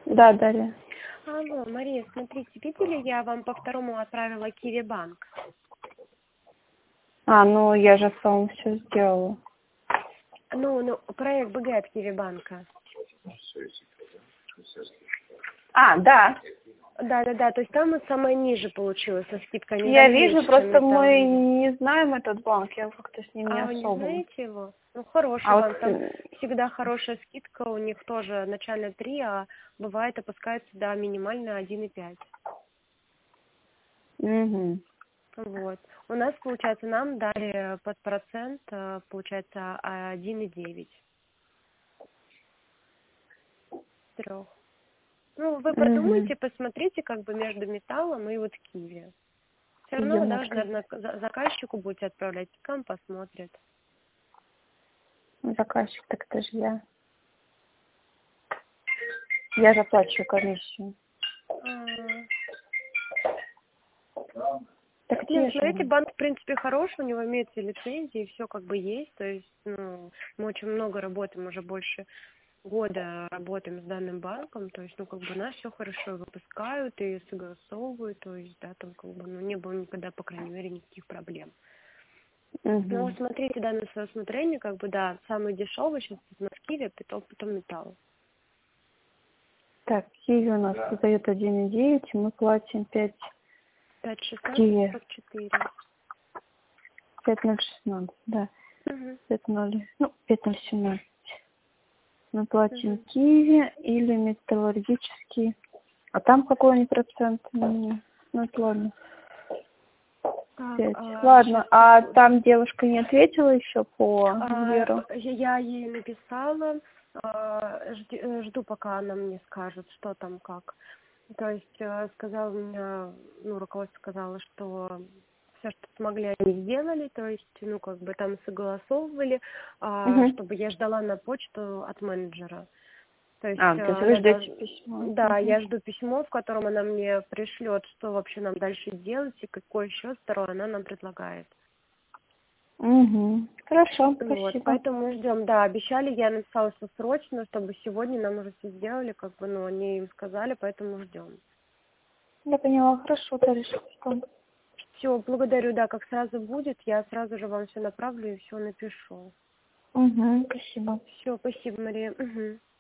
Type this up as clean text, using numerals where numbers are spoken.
Да, Дарья. Алло, Мария, смотрите, видели, я вам по второму отправила Киви Банк. Ну я же сам все сделала. Ну, проект БГ от Киви Банка. Да. Да, то есть там вот самое ниже получилось со скидкой. Я вижу, просто мы не знаем этот банк, я как-то с ним не вы не особо. знаете его? Ну, хороший банк, там всегда хорошая скидка, у них тоже начально 3, а бывает опускается до минимально 1,5. Угу. Вот. У нас, получается, нам дали под процент, получается, 1,9. 3. Ну, вы продумайте, посмотрите, как бы между металлом и вот киви. Все равно вы даже, наверное, заказчику будете отправлять, там посмотрит. Заказчик, так это же я. Я заплачу комиссию. Так Нет, смотрите, банк, в принципе, хороший, у него имеется лицензия, и все как бы есть. То есть, мы очень много работаем, уже больше года работаем с данным банком. То есть, как бы у нас все хорошо выпускают и согласовывают. То есть, да, там как бы, не было никогда, по крайней мере, никаких проблем. Ну, смотрите, да, на свое усмотрение, как бы, да, самый дешевый сейчас на киви, потом металл. Так, киви у нас дает 1,9, мы платим 5,16,44. 5,016, да. 5,017. Мы платим киви или металлургический. А там какой они процент? Ну, это ладно. 5. Ладно, а там девушка не ответила еще по Веру? Я ей написала, жду, пока она мне скажет, что там как. То есть сказала мне, руководство сказала, что все, что смогли, они сделали, то есть, как бы там согласовывали, чтобы я ждала на почту от менеджера. То есть, то есть вы ждете письмо? Да, я жду письмо, в котором она мне пришлет, что вообще нам дальше делать и какой еще второй она нам предлагает. Хорошо, спасибо. Вот, поэтому мы ждем. Да, обещали, я написала, что срочно, чтобы сегодня нам уже все сделали, как бы, они им сказали, поэтому ждем. Я поняла, хорошо, Тариша. Все, благодарю, да, как сразу будет, я сразу же вам все направлю и все напишу. Спасибо. Все, спасибо, Мария.